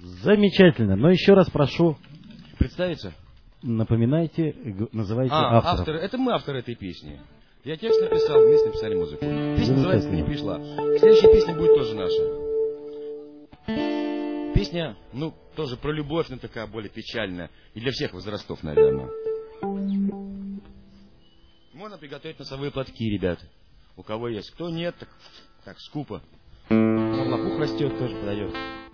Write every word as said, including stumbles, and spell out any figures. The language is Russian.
Замечательно. Но еще раз прошу... Представиться? Напоминайте, г- называйте а, авторов. Авторы. Это мы авторы этой песни. Я текст написал, вместе написали музыку. Песня называется «Не пришла». Следующая песня будет тоже наша. Песня, ну, тоже про любовь, но такая более печальная. И для всех возрастов, наверное. Можно приготовить носовые платки, ребят. У кого есть. Кто нет, так, так скупо. Вон лопух растет, тоже подойдет.